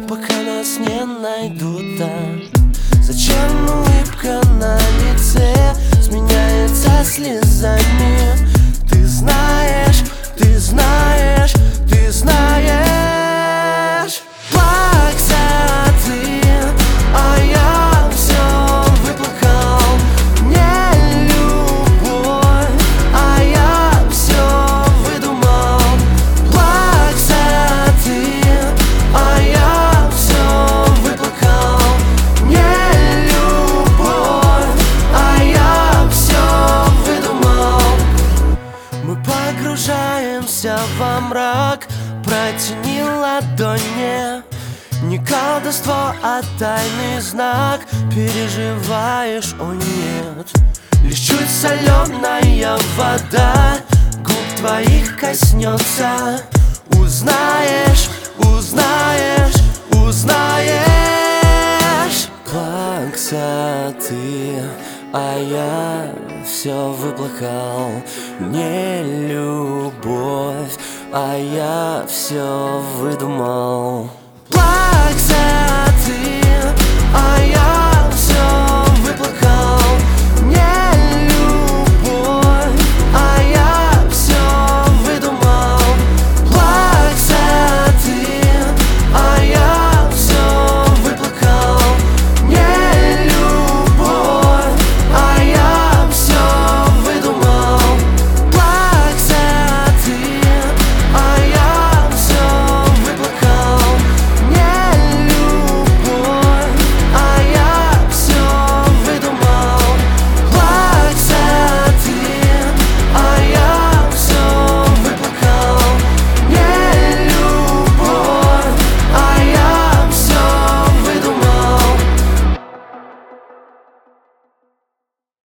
пока нас не найдут, зачем улыбка на лице сменяется слезами? Ты знаешь, ты знаешь, ты знаешь. Плакса ты, а я все выплакал. Не любовь, а я все выдумал. Плакса ты, а я все выплакал. Не любовь, а я все выдумал. Мы погружаемся во мрак, протяни ладони. Не колдовство, а тайный знак. Переживаешь, о нет. Лишь чуть соленая вода губ твоих коснется. Узнаешь, узнаешь, узнаешь. Плакса ты, а я все выплакал. Не любовь, а я все выдумал.